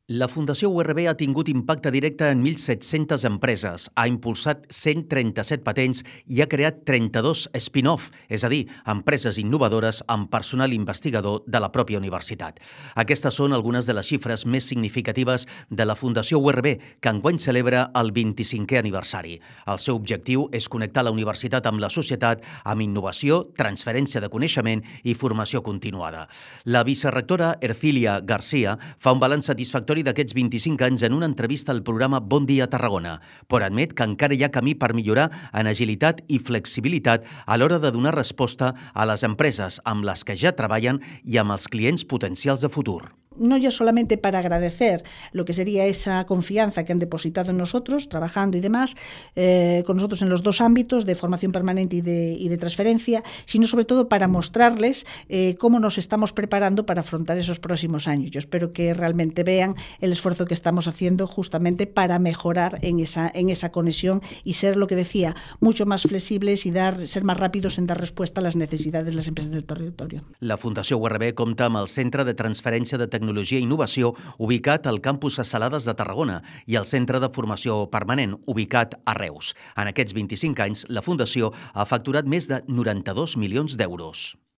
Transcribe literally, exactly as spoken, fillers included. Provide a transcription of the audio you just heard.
La Fundació U R B ha tingut impacte directe en mil set-centes empreses, ha impulsat cent trenta-set patents i ha creat trenta-dos spin-off, és a dir, empreses innovadores amb personal investigador de la pròpia universitat. Aquestes són algunes de les xifres més significatives de la Fundació U R B, que enguany celebra el vint-i-cinquè aniversari. El seu objectiu és connectar la universitat amb la societat amb innovació, transferència de coneixement i formació continuada. La vicerrectora Ercilia García fa un balanç satisfactori d'aquests vint-i-cinc anys en una entrevista al programa Bon Dia Tarragona, però admet que encara hi ha camí per millorar en agilitat i flexibilitat a l'hora de donar resposta a les empreses amb les que ja treballen i amb els clients potencials de futur. No ya solamente para agradecer lo que sería esa confianza que han depositado en nosotros, trabajando y demás, eh, con nosotros en los dos ámbitos de formación permanente y de, y de transferencia, sino sobre todo para mostrarles eh, cómo nos estamos preparando para afrontar esos próximos años. Yo espero que realmente vean el esfuerzo que estamos haciendo justamente para mejorar en esa, en esa conexión y ser, lo que decía, mucho más flexibles y dar, ser más rápidos en dar respuesta a las necesidades de las empresas del territorio. La Fundació U R B compta amb el Centre de Transferència de Tecnologia Tecnologia i Innovació, ubicat al campus a Salades de Tarragona, i el Centre de Formació Permanent, ubicat a Reus. En aquests vint-i-cinc anys, la Fundació ha facturat més de noranta-dos milions d'euros.